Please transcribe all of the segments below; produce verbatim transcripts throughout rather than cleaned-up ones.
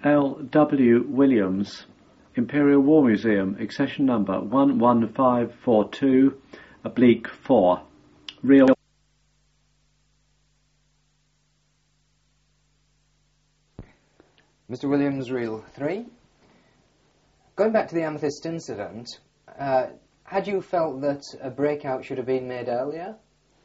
L W Williams, Imperial War Museum, accession number one one five four two, oblique four. Real. Mister Williams, reel three. Going back to the Amethyst incident, uh, had you felt that a breakout should have been made earlier?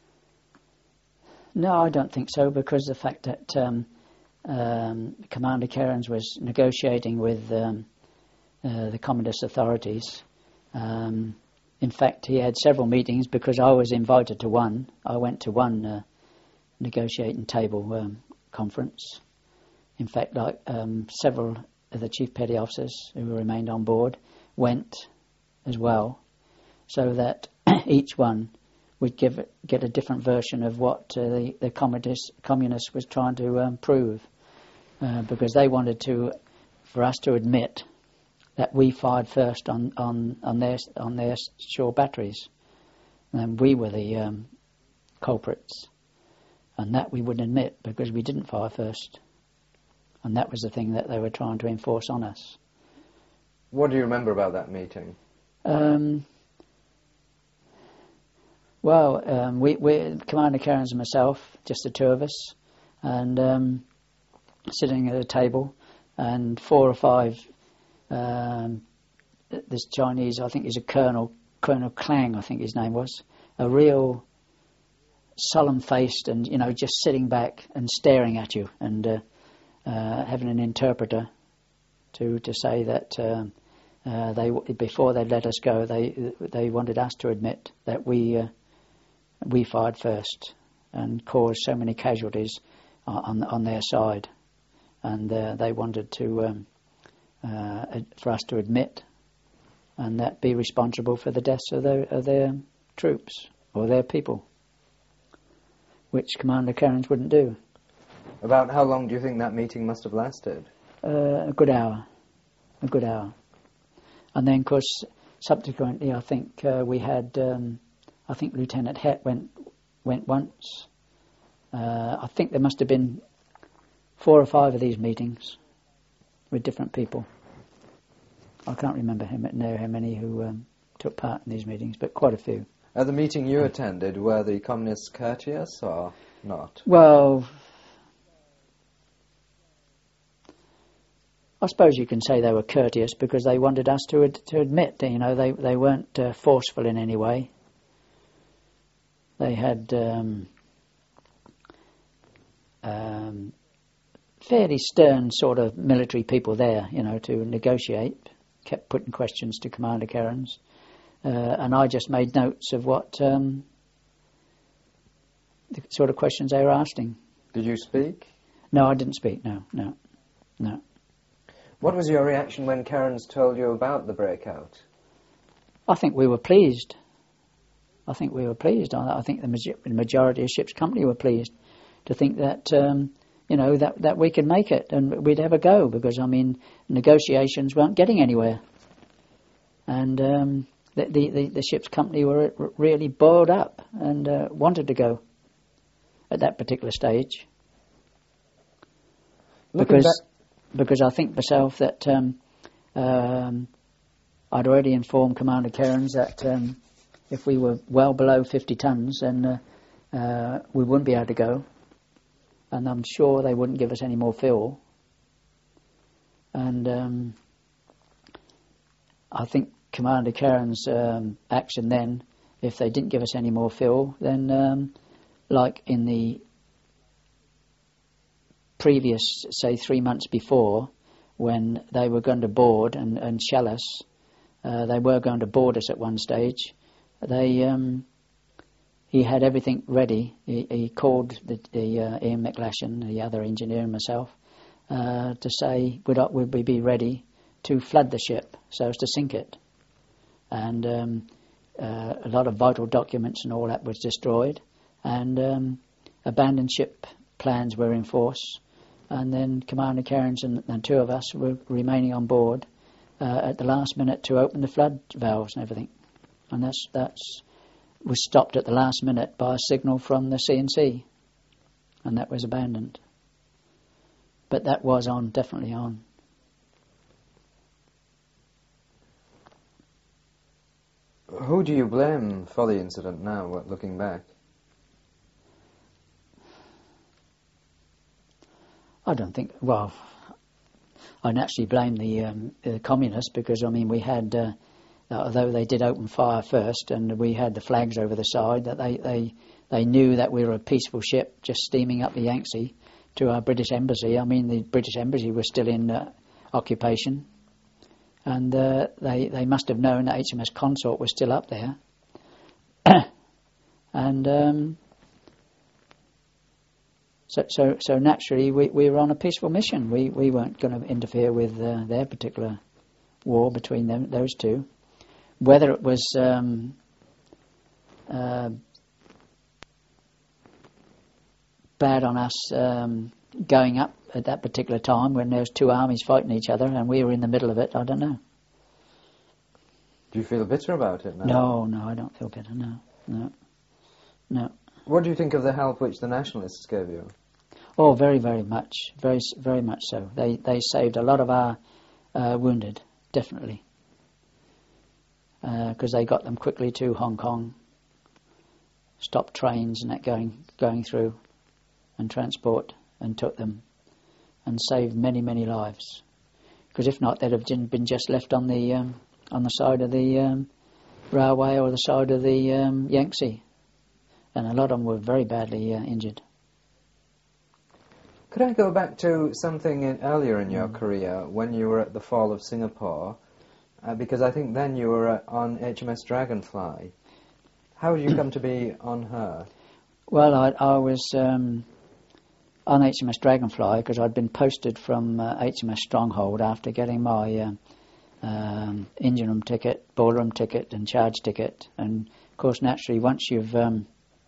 No, I don't think so, because the fact that um, um, Commander Cairns was negotiating with um, uh, the Communist authorities. Um, in fact, he had several meetings because I was invited to one. I went to one uh, negotiating table um, conference. In fact, like um, several of the chief petty officers who remained on board went as well, so that each one would give it, get a different version of what uh, the, the communist, communists was trying to um, prove, uh, because they wanted to, for us to admit that we fired first on, on, on their on their shore batteries, and we were the um, culprits, and that we wouldn't admit because we didn't fire first, and that was the thing that they were trying to enforce on us. What do you remember about that meeting? Um, well, um, we, we, Commander Cairns and myself, just the two of us, and um, sitting at a table, and four or five, um, this Chinese, I think he's a colonel, Colonel Klang, I think his name was, a real solemn-faced and, you know, just sitting back and staring at you, and uh, uh, having an interpreter to to say that um, uh, they before they let us go, they they wanted us to admit that we uh, we fired first and caused so many casualties on on their side, and uh, they wanted to um, uh, for us to admit and that be responsible for the deaths of their of their troops or their people, which Commander Cairns wouldn't do. About how long do you think that meeting must have lasted? Uh, a good hour, a good hour. And then, of course, subsequently, I think uh, we had, um, I think Lieutenant Het went went once. Uh, I think there must have been four or five of these meetings with different people. I can't remember him, know how many who um, took part in these meetings, but quite a few. At the meeting you attended, were the communists courteous or not? Well, I suppose you can say they were courteous because they wanted us to ad- to admit, you know, they they weren't uh, forceful in any way. They had um, um, fairly stern sort of military people there, you know, to negotiate. Kept putting questions to Commander Cairns, uh, and I just made notes of what um, the sort of questions they were asking. Did you speak? No, I didn't speak. No, no, no. What was your reaction when Cairns told you about the breakout? I think we were pleased. I think we were pleased. I, I think the major- majority of ship's company were pleased to think that, um, you know, that, that we could make it and we'd have a go because, I mean, negotiations weren't getting anywhere. And um, the, the, the, the ship's company were really boiled up and uh, wanted to go at that particular stage. Looking Because... back- Because I think myself that um, um, I'd already informed Commander Cairns that um, if we were well below fifty tons, then uh, uh, we wouldn't be able to go. And I'm sure they wouldn't give us any more fuel. And um, I think Commander Cairns' um, action then, if they didn't give us any more fuel, then um, like in the previous, say, three months before, when they were going to board and, and shell us, uh, they were going to board us at one stage. They, um, he had everything ready. He, he called the, the uh, Ian McLashan, the other engineer, and myself, uh, to say would, would we be ready to flood the ship so as to sink it. And um, uh, a lot of vital documents and all that was destroyed, and um, abandoned ship plans were in force. And then Commander Cairns and, and two of us were remaining on board uh, at the last minute to open the flood valves and everything. And that's that's was stopped at the last minute by a signal from the C N C, and that was abandoned. But that was on, definitely on. Who do you blame for the incident now, looking back? I don't think, well, I naturally blame the, um, the communists because, I mean, we had, uh, although they did open fire first and we had the flags over the side, that they, they, they knew that we were a peaceful ship just steaming up the Yangtze to our British embassy. I mean, the British embassy was still in uh, occupation. And uh, they they must have known that H M S Consort was still up there. and um, so so so naturally we, we were on a peaceful mission. We we weren't going to interfere with uh, their particular war between them those two. Whether it was um, uh, bad on us um, going up at that particular time when there was two armies fighting each other and we were in the middle of it, I don't know. Do you feel bitter about it now? No, no, I don't feel bitter, no, no, no. What do you think of the help which the nationalists gave you? Oh, very, very much, very, very much so. They they saved a lot of our uh, wounded, definitely, because uh, they got them quickly to Hong Kong, stopped trains and that going going through, and transport, and took them, and saved many, many lives. Because if not, they'd have been just left on the um, on the side of the um, railway or the side of the um, Yangtze, and a lot of them were very badly uh, injured. Could I go back to something in, earlier in your Mm. career when you were at the fall of Singapore? Uh, because I think then you were uh, on H M S Dragonfly. How did you come to be on her? Well, I, I was um, on H M S Dragonfly because I'd been posted from uh, H M S Stronghold after getting my uh, um, engine room ticket, boiler room ticket and charge ticket. And, of course, naturally, once you've um,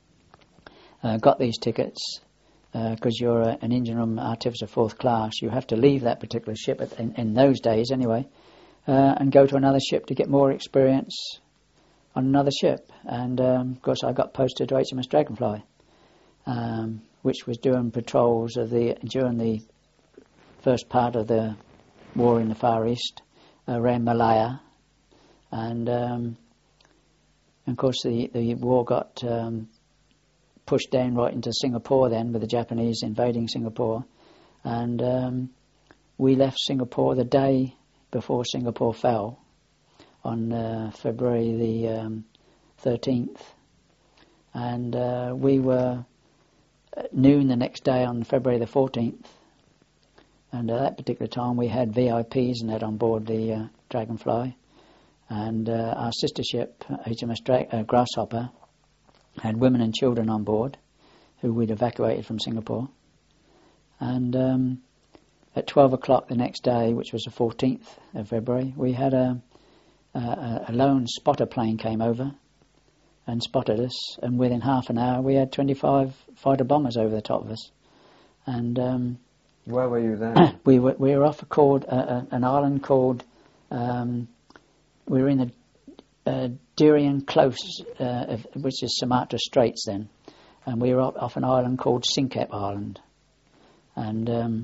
uh, got these tickets, because uh, you're a, an engine room artificer fourth class, you have to leave that particular ship, at, in, in those days anyway, uh, and go to another ship to get more experience on another ship. And, um, of course, I got posted to H M S Dragonfly, um, which was doing patrols of the during the first part of the war in the Far East, around Malaya. And, um, and of course, the, the war got um, pushed down right into Singapore then, with the Japanese invading Singapore. And um, we left Singapore the day before Singapore fell, on uh, February the um, thirteenth. And uh, we were at noon the next day on February the fourteenth. And at that particular time we had V I Ps and that on board the uh, Dragonfly. And uh, our sister ship, H M S Dra- uh, Grasshopper, had women and children on board who we'd evacuated from Singapore. And um, at twelve o'clock the next day, which was the fourteenth of February, we had a, a, a lone spotter plane came over and spotted us, and within half an hour we had twenty-five fighter bombers over the top of us. And um, where were you then? we were we were off a called uh, an island called um, we were in the uh, Durian Close, uh, of, which is Sumatra Straits then, and we were off, off an island called Sinkep Island. And um,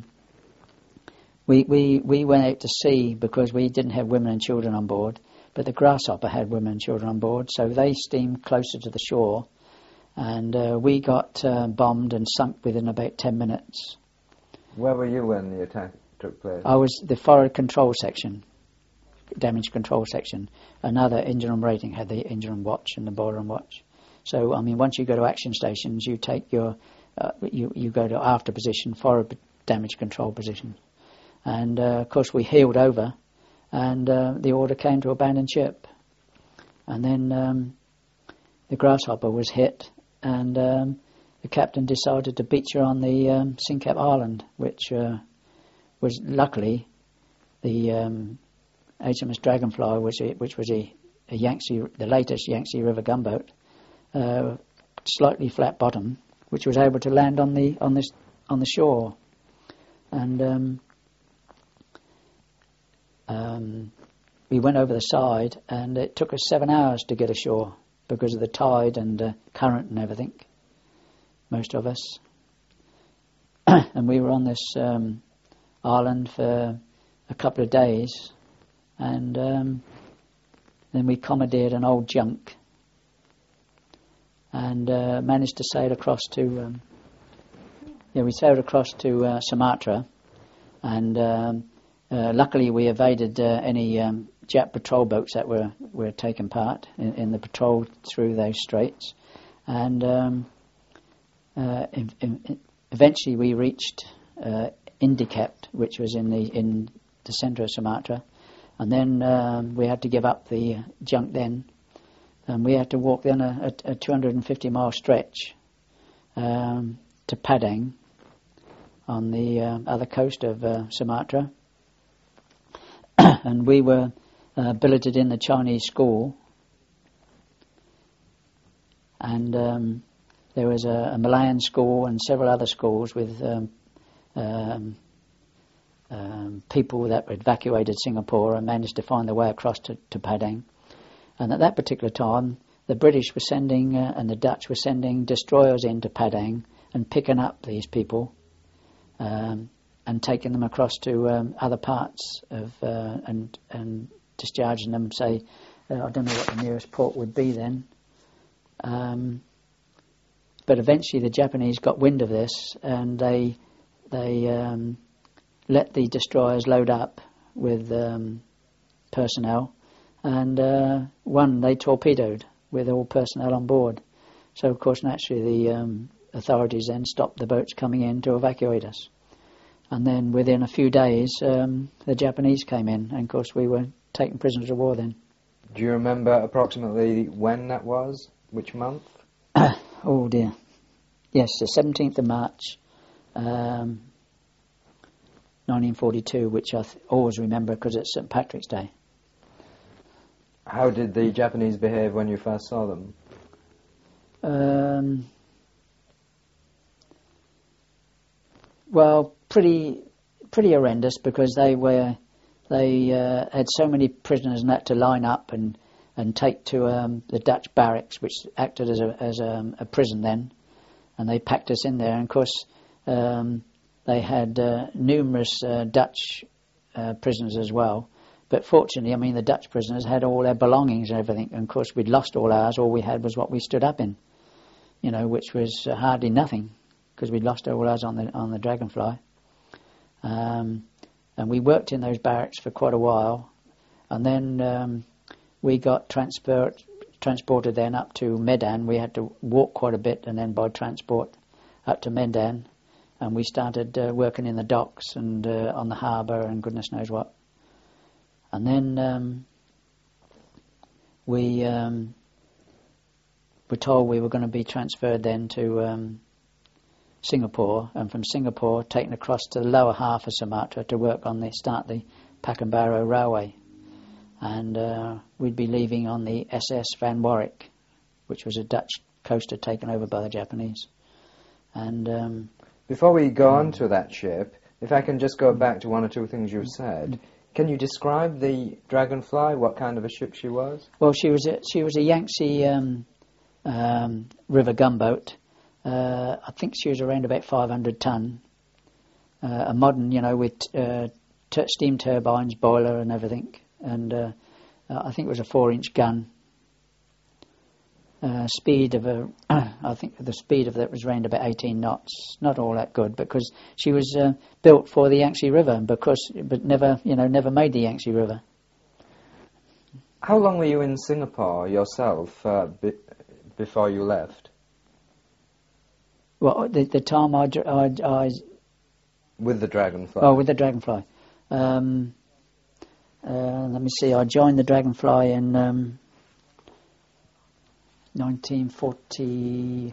we we we went out to sea because we didn't have women and children on board, but the Grasshopper had women and children on board, so they steamed closer to the shore, and uh, we got uh, bombed and sunk within about ten minutes. Where were you when the attack took place? I was the forward control section, damage control section. Another engine room rating had the engine room watch and the boiler room watch. So, I mean, once you go to action stations, you take your, uh, you, you go to after position, forward damage control position. And, uh, of course, we heeled over, and uh, the order came to abandon ship. And then um, the Grasshopper was hit, and um, the captain decided to beach her on the um, Sinkep Island, which uh, was luckily the um, H M S Dragonfly, which, which was a, a Yangtze, the latest Yangtze River gunboat, uh, slightly flat bottom, which was able to land on the on this on the shore. And um, um, we went over the side, and it took us seven hours to get ashore because of the tide and uh, current and everything. Most of us, and we were on this um, island for a couple of days, and um, then we commandeered an old junk and uh, managed to sail across to. Um, yeah, we sailed across to uh, Sumatra, and um, uh, luckily we evaded uh, any um, Jap patrol boats that were were taking part in, in the patrol through those straits, and um, uh, in, in, eventually we reached uh, Indicap, which was in the in the centre of Sumatra, and then um, we had to give up the junk then, and we had to walk then a, a, a two hundred fifty mile stretch um, to Padang on the uh, other coast of uh, Sumatra, and we were uh, billeted in the Chinese school, and um, there was a, a Malayan school and several other schools with um, um, um, people that evacuated Singapore and managed to find their way across to, to Padang. And at that particular time, the British were sending uh, and the Dutch were sending destroyers into Padang and picking up these people um, and taking them across to um, other parts of uh, and and discharging them. Say, uh, I don't know what the nearest port would be then. Um, but eventually, the Japanese got wind of this, and they they um, let the destroyers load up with um, personnel, and uh, one they torpedoed with all personnel on board. So, of course, naturally, the um, authorities then stopped the boats coming in to evacuate us. And then within a few days, um, the Japanese came in, and of course we were taken prisoners of war then. Do you remember approximately when that was? Which month? Oh dear. Yes, the seventeenth of March, um, nineteen forty-two, which I th- always remember because it's Saint Patrick's Day. How did the Japanese behave when you first saw them? Um, well, pretty pretty horrendous, because they were they uh, had so many prisoners and had to line up and, and take to um, the Dutch barracks, which acted as a as a, a prison then, and they packed us in there. And of course, um, they had uh, numerous uh, Dutch uh, prisoners as well. But fortunately, I mean, the Dutch prisoners had all their belongings and everything. And of course, we'd lost all ours. All we had was what we stood up in, you know, which was uh, hardly nothing, because we'd lost all ours on the on the Dragonfly. Um, and we worked in those barracks for quite a while, and then um, we got transport, transported then up to Medan. We had to walk quite a bit, and then by transport up to Medan, and we started uh, working in the docks and uh, on the harbour and goodness knows what. And then um, we um, were told we were going to be transferred then to um, Singapore, and from Singapore taken across to the lower half of Sumatra to work on the start the Pekanbaru Railway, and uh, we'd be leaving on the S S Van Warwick, which was a Dutch coaster taken over by the Japanese. And um, before we go on to that ship, if I can just go back to one or two things you've said, can you describe the Dragonfly? What kind of a ship she was? Well, she was a, she was a Yangtze um, um, River gunboat. Uh, I think she was around about five hundred ton. Uh, a modern, you know, with uh, t- steam turbines, boiler and everything. And uh, uh, I think it was a four-inch gun. Uh, speed of a, I think the speed of that was around about eighteen knots. Not all that good, because she was uh, built for the Yangtze River, because but never, you know, never made the Yangtze River. How long were you in Singapore yourself uh, be- before you left? Well, the, the time I, I, I... With the Dragonfly? Oh, with the Dragonfly. Um, uh, let me see, I joined the Dragonfly in um, nineteen forty...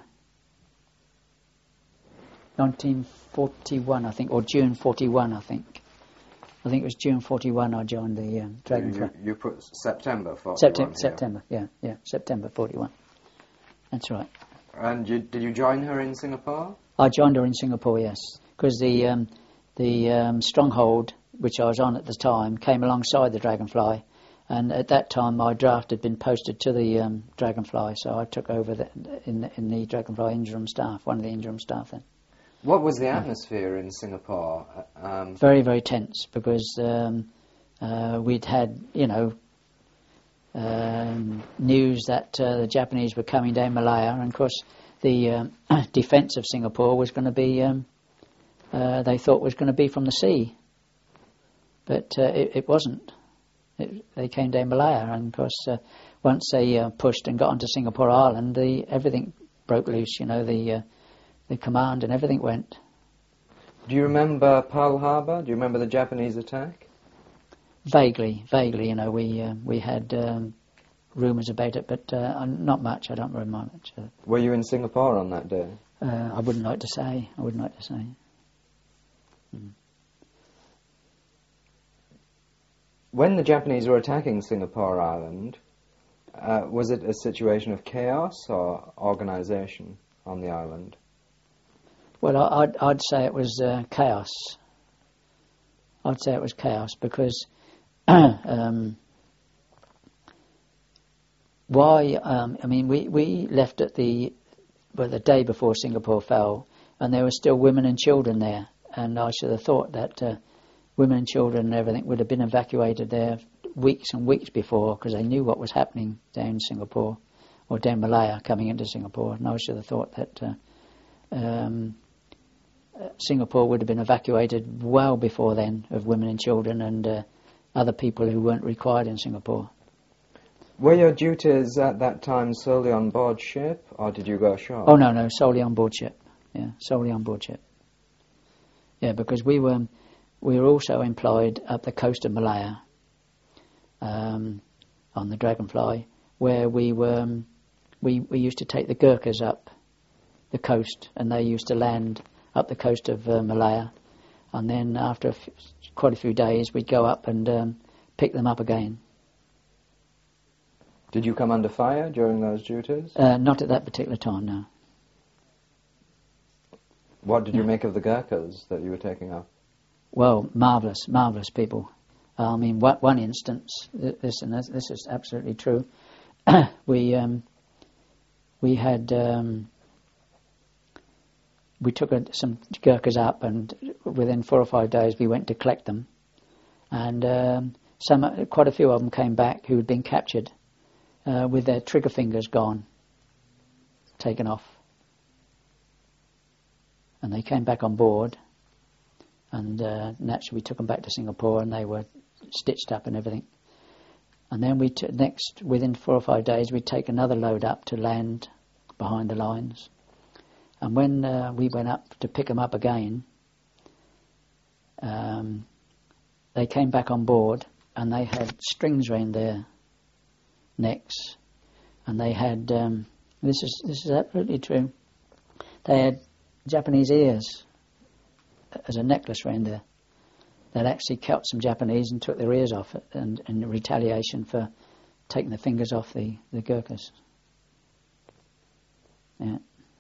nineteen forty-one, I think, or June forty-one, I think. I think it was June forty-one I joined the um, Dragonfly. You, you put September forty-one September, here. September, yeah, yeah, September forty-one. That's right. And you, did you join her in Singapore? I joined her in Singapore, yes, because the um, the um, stronghold, which I was on at the time, came alongside the Dragonfly, and at that time my draft had been posted to the um, Dragonfly, so I took over the, in the, in the Dragonfly interim staff, one of the interim staff then. What was the atmosphere in Singapore? Um, very, very tense, because um, uh, we'd had, you know, um, news that uh, the Japanese were coming down Malaya, and of course the um, defence of Singapore was going to be, um, uh, they thought was going to be from the sea, but uh, it, it wasn't. It, they came down Malaya, and of course uh, once they uh, pushed and got onto Singapore Island, the everything broke loose. You know, the uh, the command and everything went. Do you remember Pearl Harbor? Do you remember the Japanese attack? Vaguely, vaguely. You know, we uh, we had um, rumours about it, but uh, not much. I don't remember much. Uh, Were you in Singapore on that day? uh, I wouldn't like to say. I wouldn't like to say. Mm. When the Japanese were attacking Singapore Island, uh, was it a situation of chaos or organisation on the island? Well, I, I'd, I'd say it was uh, chaos. I'd say it was chaos because um, why? Um, I mean, we, we left at the well the day before Singapore fell, and there were still women and children there, and I should have thought that. Uh, Women and children and everything would have been evacuated there weeks and weeks before because they knew what was happening down Singapore or down Malaya coming into Singapore. And I should have thought that uh, um, uh, Singapore would have been evacuated well before then of women and children and uh, other people who weren't required in Singapore. Were your duties at that time solely on board ship or did you go ashore? Oh, no, no, solely on board ship. Yeah, solely on board ship. Yeah, because we were... We were also employed up the coast of Malaya um, on the Dragonfly, where we were. Um, we we used to take the Gurkhas up the coast, and they used to land up the coast of uh, Malaya, and then after a f- quite a few days, we'd go up and um, pick them up again. Did you come under fire during those duties? Uh, not at that particular time, no. What did no. you make of the Gurkhas that you were taking up? Well, marvellous, marvellous people. Uh, I mean, one, one instance, this and this, this is absolutely true. we um, we had um, we took a, some Gurkhas up, and within four or five days we went to collect them, and um, some quite a few of them came back who had been captured uh, with their trigger fingers gone, taken off, and they came back on board. And uh, naturally we took them back to Singapore and they were stitched up and everything. And then we t- next, within four or five days, we'd take another load up to land behind the lines. And when uh, we went up to pick them up again, um, they came back on board and they had strings around their necks. And they had, um, this is this is absolutely true, they had Japanese ears as a necklace around there. They'd actually kept some Japanese and took their ears off it, and in retaliation for taking the fingers off the, the Gurkhas. Yeah.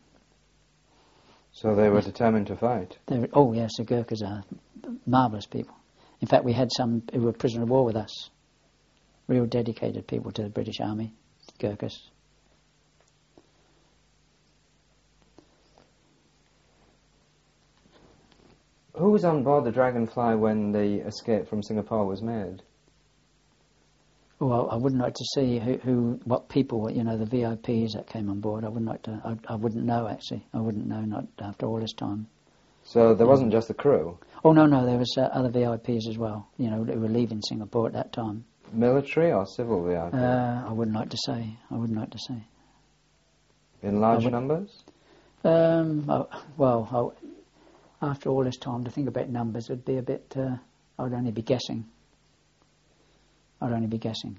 So they were determined to fight? They were, oh yes, the Gurkhas are marvellous people. In fact, we had some who were prisoner of war with us. Real dedicated people to the British Army, Gurkhas. Who was on board the Dragonfly when the escape from Singapore was made? Well, I wouldn't like to see who, who, what people, you know, the V I Ps that came on board. I wouldn't like to. I, I wouldn't know actually. I wouldn't know, not after all this time. So there wasn't just the crew? Oh no, no, there was uh, other V I Ps as well. You know, who were leaving Singapore at that time. Military or civil V I P? Uh, I wouldn't like to say. I wouldn't like to say. In large would, numbers? Um. I, well. I, After all this time, to think about numbers would be a bit... Uh, I'd only be guessing. I'd only be guessing.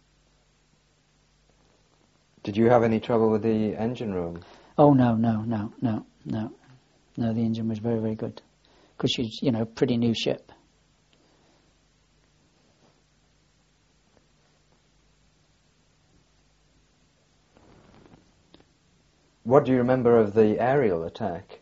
Did you have any trouble with the engine room? Oh, no, no, no, no, no. No, the engine was very, very good. Because she's, you know, pretty new ship. What do you remember of the aerial attack?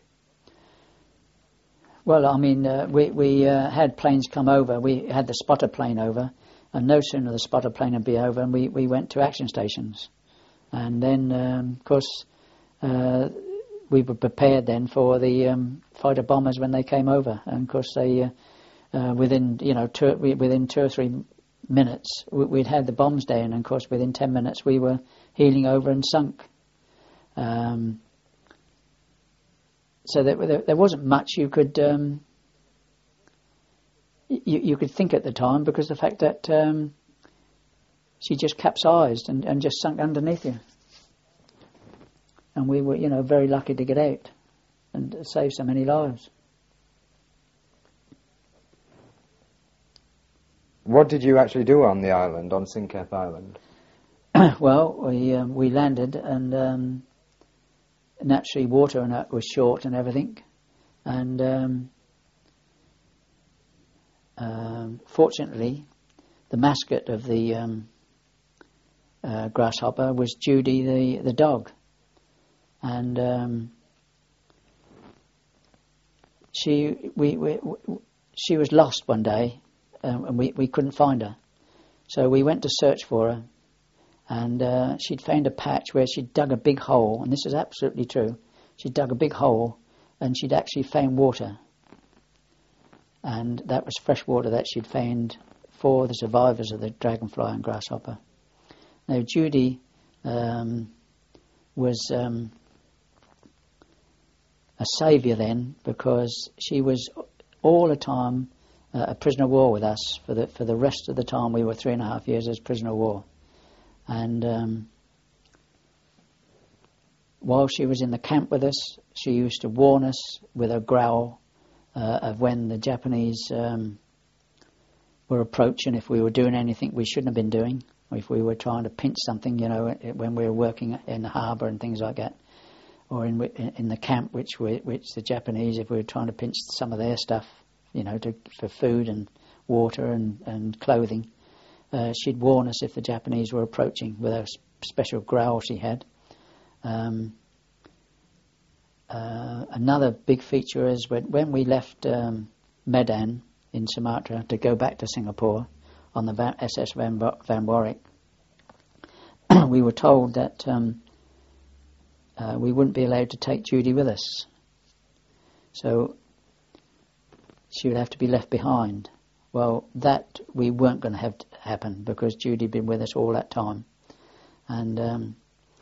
Well, I mean, uh, we, we uh, had planes come over. We had the spotter plane over, and no sooner the spotter plane would be over, and we, we went to action stations. And then, um, of course, uh, we were prepared then for the um, fighter bombers when they came over. And, of course, they, uh, uh, within, you know, two, within two or three minutes, we, we'd had the bombs down, and of course within ten minutes we were heeling over and sunk. Um, so there, there, there wasn't much you could um, you, you could think at the time, because the fact that um, she just capsized and, and just sunk underneath you. And we were, you know, very lucky to get out and save so many lives. What did you actually do on the island, on Sinkhep Island? Well, we um, we landed, and um, naturally water and that was short and everything, and um, um, fortunately, the mascot of the um, uh, grasshopper was Judy, the the dog, and um, she we, we, we she was lost one day. Um, and we, we couldn't find her. So we went to search for her, and uh, she'd found a patch where she'd dug a big hole, and this is absolutely true. She'd dug a big hole, and she'd actually found water. And that was fresh water that she'd found for the survivors of the dragonfly and grasshopper. Now, Judy um, was um, a saviour then, because she was all the time Uh, a prisoner of war with us for the for the rest of the time. We were three and a half years as prisoner of war, and um, while she was in the camp with us, she used to warn us with a growl uh, of when the Japanese um, were approaching, if we were doing anything we shouldn't have been doing, or if we were trying to pinch something, you know, when we were working in the harbour and things like that, or in in the camp, which we, which the Japanese, if we were trying to pinch some of their stuff, you know, to, for food and water and, and clothing. Uh, she'd warn us if the Japanese were approaching with a special growl she had. Um, uh, another big feature is when, when we left um, Medan in Sumatra to go back to Singapore on the Van, S S Van, Van Warwick, we were told that um, uh, we wouldn't be allowed to take Judy with us. So she would have to be left behind. Well, that we weren't going to have to happen, because Judy had been with us all that time. And um,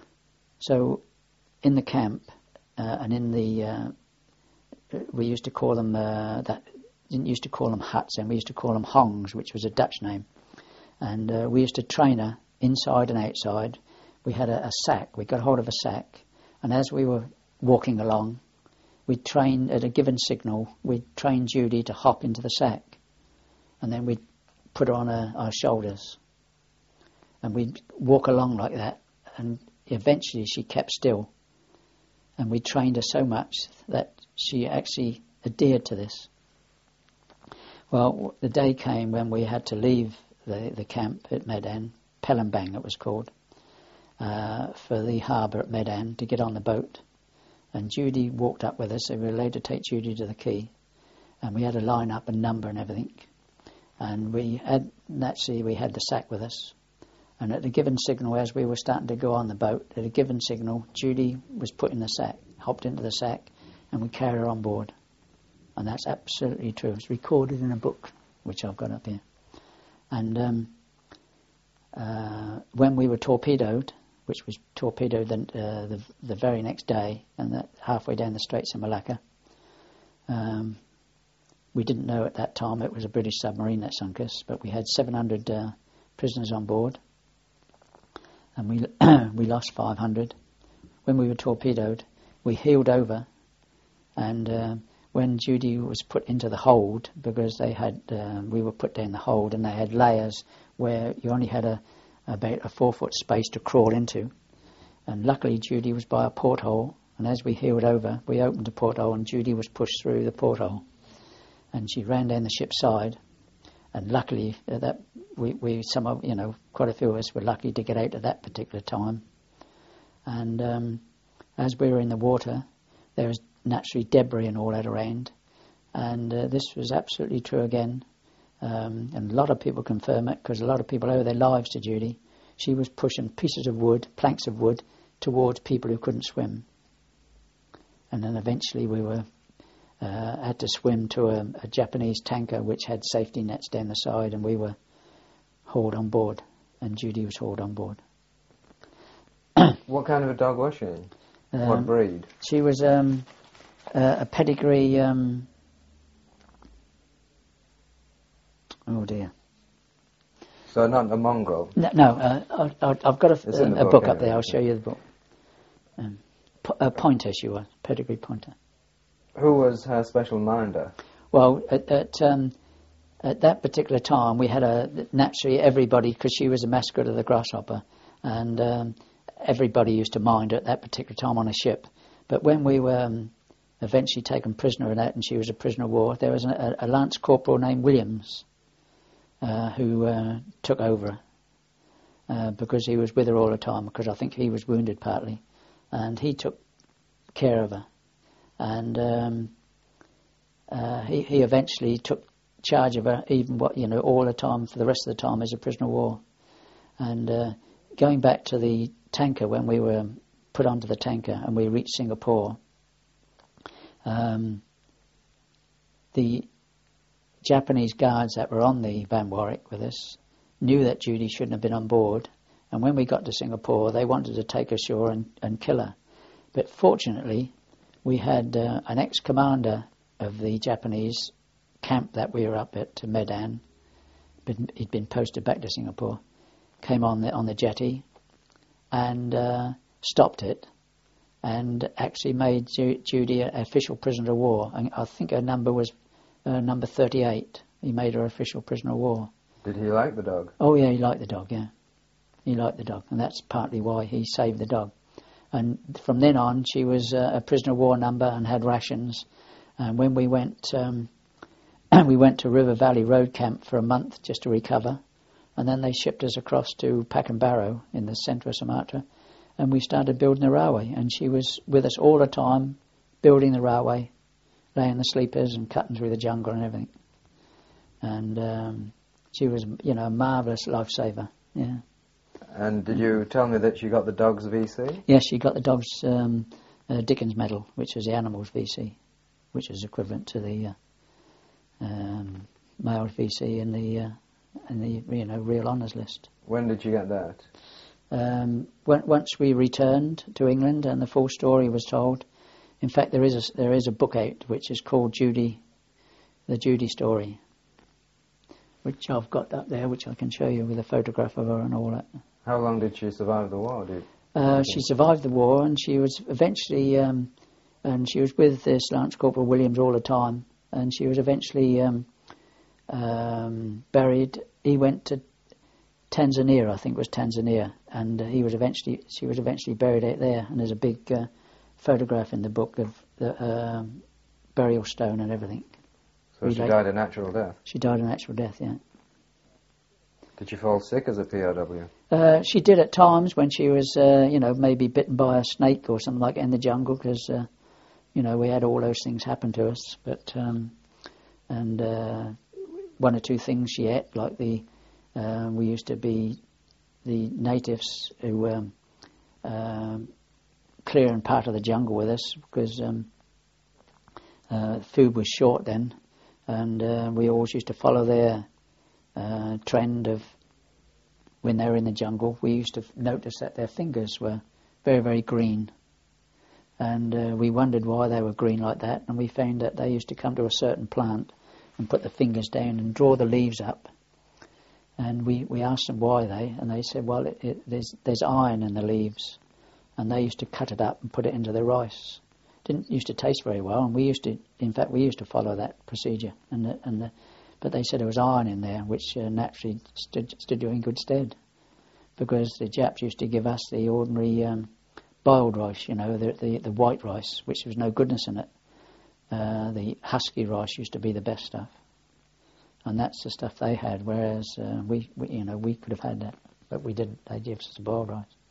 so in the camp uh, and in the, uh, we used to call them, uh, that didn't used to call them huts, and we used to call them hongs, which was a Dutch name. And uh, we used to train her inside and outside. We had a, a sack, we got hold of a sack, and as we were walking along, we'd train, at a given signal, we'd train Judy to hop into the sack. And then we'd put her on her, our shoulders. And we'd walk along like that. And eventually she kept still. And we trained her so much that she actually adhered to this. Well, the day came when we had to leave the, the camp at Medan, Palembang it was called, uh, for the harbour at Medan to get on the boat. And Judy walked up with us, so we were allowed to take Judy to the quay. And we had a line up and number and everything. And we had, naturally, we had the sack with us. And at a given signal, as we were starting to go on the boat, at a given signal, Judy was put in the sack, hopped into the sack, and we carried her on board. And that's absolutely true. It's recorded in a book, which I've got up here. And um, uh, when we were torpedoed, which was torpedoed the, uh, the, the very next day, and that halfway down the Straits of Malacca. Um, we didn't know at that time it was a British submarine that sunk us, but we had seven hundred uh, prisoners on board, and we we lost five hundred. When we were torpedoed, we heeled over, and uh, when Judy was put into the hold, because they had uh, we were put down the hold, and they had layers where you only had a about a four foot space to crawl into, and luckily Judy was by a porthole, and as we heeled over we opened the porthole and Judy was pushed through the porthole, and she ran down the ship's side, and luckily uh, that we, we some of you know quite a few of us were lucky to get out at that particular time. And um, as we were in the water, there was naturally debris and all that around, and uh, this was absolutely true again. Um, and a lot of people confirm it, because a lot of people owe their lives to Judy. She was pushing pieces of wood, planks of wood, towards people who couldn't swim. And then eventually we were uh, had to swim to a, a Japanese tanker which had safety nets down the side, and we were hauled on board, and Judy was hauled on board. What kind of a dog was she? Um, what breed? She was um, uh, a pedigree. Um, oh dear. So not a mongrel? No, no uh, I, I, I've got a, It's in a, the a book book up anyway, there. I'll yeah. show you the book. Um, po- a pointer she was, pedigree pointer. Who was her special minder? Well, at, at, um, at that particular time, we had a naturally everybody, because she was a mascot of the Grasshopper, and um, everybody used to mind her at that particular time on a ship. But when we were um, eventually taken prisoner in that, and she was a prisoner of war, there was a, a lance corporal named Williams uh, who uh, took over uh, because he was with her all the time, because I think he was wounded partly, and he took care of her. And um, uh, he, he eventually took charge of her, even what you know, all the time for the rest of the time as a prisoner of war. And uh, going back to the tanker, when we were put onto the tanker and we reached Singapore, um, the Japanese guards that were on the Van Warwick with us knew that Judy shouldn't have been on board. And when we got to Singapore, they wanted to take her ashore and, and kill her. But fortunately, we had uh, an ex-commander of the Japanese camp that we were up at, to Medan. Been, he'd been posted back to Singapore. Came on the on the jetty and uh, stopped it, and actually made Ju- Judy an official prisoner of war. And I think her number was uh, number thirty-eight. He made her official prisoner of war. Did he like the dog? Oh yeah, he liked the dog. Yeah, he liked the dog, and that's partly why he saved the dog. And from then on, she was uh, a prisoner of war number and had rations. And when we went, um, we went to River Valley Road Camp for a month just to recover. And then they shipped us across to Pekanbaru in the centre of Sumatra. And we started building the railway. And she was with us all the time, building the railway, laying the sleepers and cutting through the jungle and everything. And um, she was, you know, a marvellous lifesaver, yeah. And did you tell me that she got the dog's V C? Yes, she got the dog's um, uh, Dickens Medal, which was the animal's V C, which is equivalent to the uh, um, male V C in the uh, in the you know real honours list. When did you get that? Um, when, once we returned to England and the full story was told. In fact, there is a, there is a book out which is called Judy, the Judy story, which I've got up there, which I can show you with a photograph of her and all that. How long did she survive the war? Did Uh, she survived the war, and she was eventually, um, and she was with this Lance Corporal Williams all the time, and she was eventually um, um, buried. He went to Tanzania, I think it was Tanzania, and uh, he was eventually, she was eventually buried out there. And there's a big uh, photograph in the book of the uh, burial stone and everything. So she died a natural death? She died a natural death, yeah. Did she fall sick as a P O W? Uh, she did at times when she was, uh, you know, maybe bitten by a snake or something like that in the jungle, because, uh, you know, we had all those things happen to us. But um, and uh, one or two things she ate, like the uh, we used to be the natives who were um, clearing part of the jungle with us, because um, uh, food was short then, and uh, we always used to follow their uh, trend of. When they were in the jungle, we used to notice that their fingers were very, very green. And uh, we wondered why they were green like that. And we found that they used to come to a certain plant and put the fingers down and draw the leaves up. And we, we asked them why they, and they said, well, it, it, there's, there's iron in the leaves. And they used to cut it up and put it into the rice. Didn't used to taste very well, and we used to, in fact, we used to follow that procedure. And the, and the, But they said there was iron in there, which uh, naturally stood, stood you in good stead, because the Japs used to give us the ordinary um, boiled rice, you know, the, the the white rice, which was no goodness in it. Uh, the husky rice used to be the best stuff, and that's the stuff they had. Whereas uh, we, we, you know, we could have had that, but we didn't. They gave us the boiled rice.